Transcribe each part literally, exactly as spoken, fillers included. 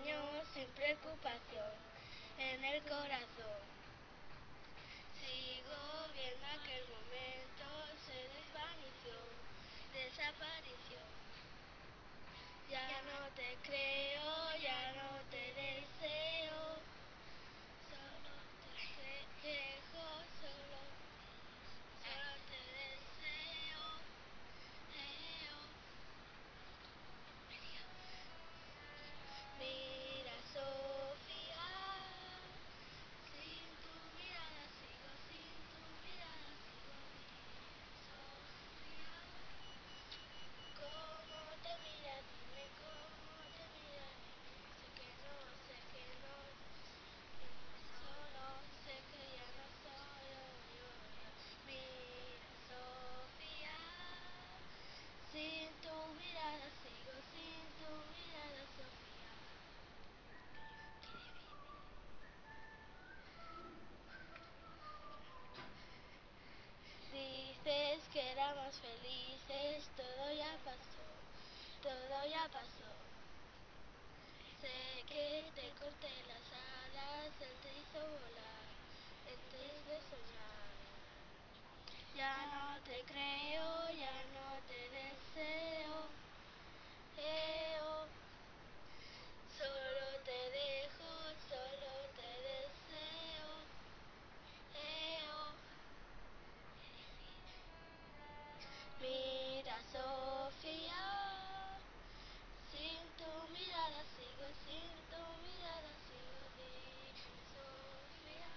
sueño sin preocupación en el corazón. Sigo viendo aquel momento, se desvaneció, desapareció. Ya no te creo, ya no te deseo, solo te dejo, solo, solo te deseo. Eo. Mira, Sofía, sin tu mirada sigo, sin tu mirada sigo. Sofía, ¿cómo te mira? Dime cómo te mira, dime. Sé que no, sé que no, solo sé que ya no soy yo, yo, yo. Mira, Sofía, sin tu mirada sigo, sin tu mirada, Sofía. Dices que éramos felices, todo ya pasó, todo ya pasó. Sé que te corté las alas, él te hizo volar, él te hizo soñar. Ya no te creo, ya no te deseo, eo. Solo te dejo, solo te deseo, eo. Mira, Sofía, sin tu mirada sigo, sin tu mirada sigo. Dime, Sofía,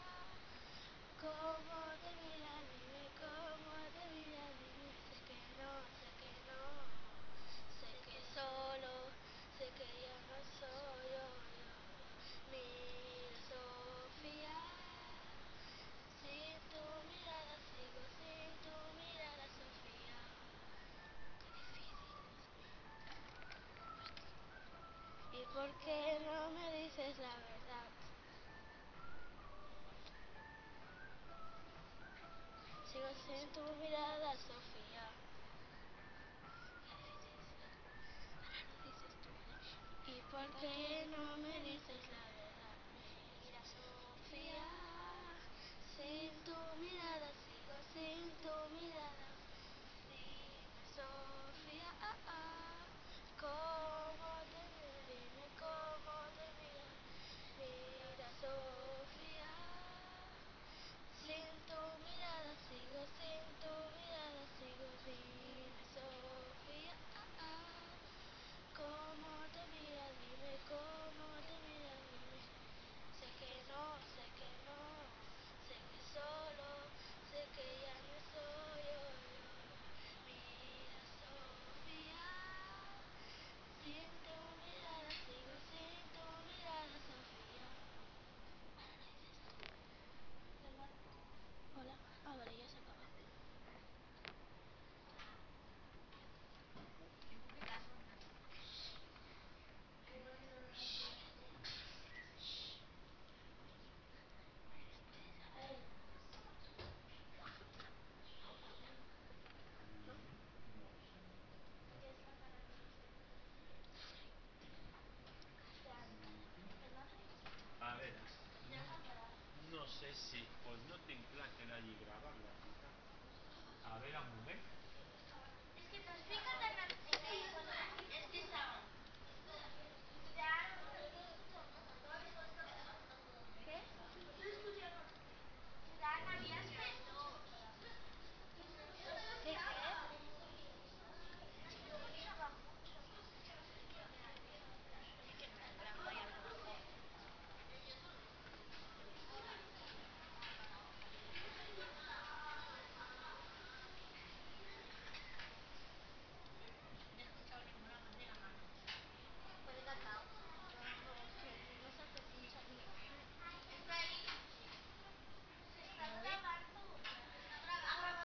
¿cómo te mira? Dime, ¿cómo te mira? Dime, sé que no, sé que no, sé que solo, sé que ya no soy yo, yo. Mira, Sofía, sin tu mirada sigo, sin tu mirada, Sofía. ¿Y por qué no me dices la verdad? Sigo sin tu mirada, Sofía. ¿Y por qué no me dices la verdad? Mira, Sofía, sin tu mirada sigo, sin tu mirada. Dime, Sofía, ¿cómo te mira? Dime cómo te mira. Mira, Sofía, sin tu mirada sigo, sin tu mirada sigo. Dime, Sofía, ¿cómo te mira? Dime cómo te mira, dime. Sé que no, sé que no, sé que solo, sé que ya no soy yo, yo. Mira, Sofía, sin tu mirada sigo, sin tu mirada, Sofía. Hola, ah, vale, ya se acaba. A ver, no sé si pues no tinc clar que l'hagi gravat, la veritat. A veure, un moment. Es que te has fijado en la...